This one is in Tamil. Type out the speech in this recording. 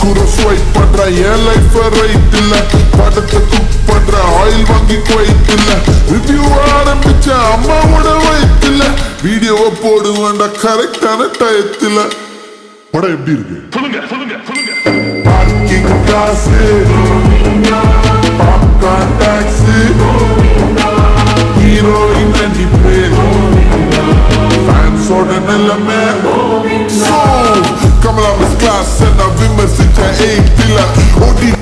கூட ஸ்வைப் பண்ற என் லைஃப் ரைட் இல்ல படத்தை குக் பண்ற ஆயில் வாங்கி குவைட் இல்ல ரிவ்யூ ஆரம்பிச்ச அம்மாவோட வயிற்றுல வீடியோவை போடுவேன்டா கரெக்டான டயத்துல படம் எப்படி இருக்கு சொல்லுங்க சொல்லுங்க சொல்லுங்க பார்க்கிங் காசு பாப்கார்ன் டாக்ஸி ஹீரோயின் நடிப்பு ஃபேன்ஸோட நிலைமை கமலா மிஸ் கிளாஸ் நான் விமர்சிச்ச 8 ஓடி